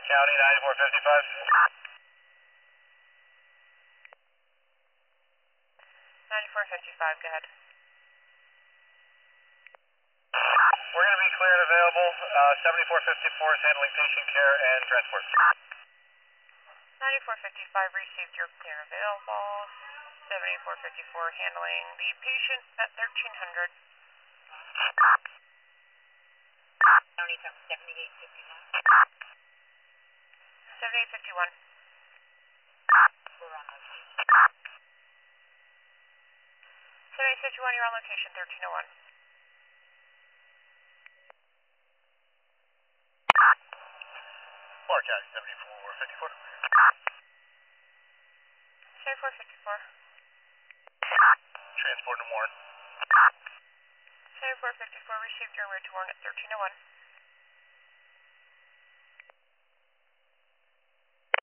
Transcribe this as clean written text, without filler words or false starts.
County 9455. 9455, go ahead. We're going to be clear and available. 7454 is handling patient care and transport. 9455 received your clear available. 7454 handling the patient at 1300. County 7851. 7851. We're on location. 7851, you're on location, 1301. Clark County 7454. 7454. Transport to Warren. 7454 received your route to Warren at 1301.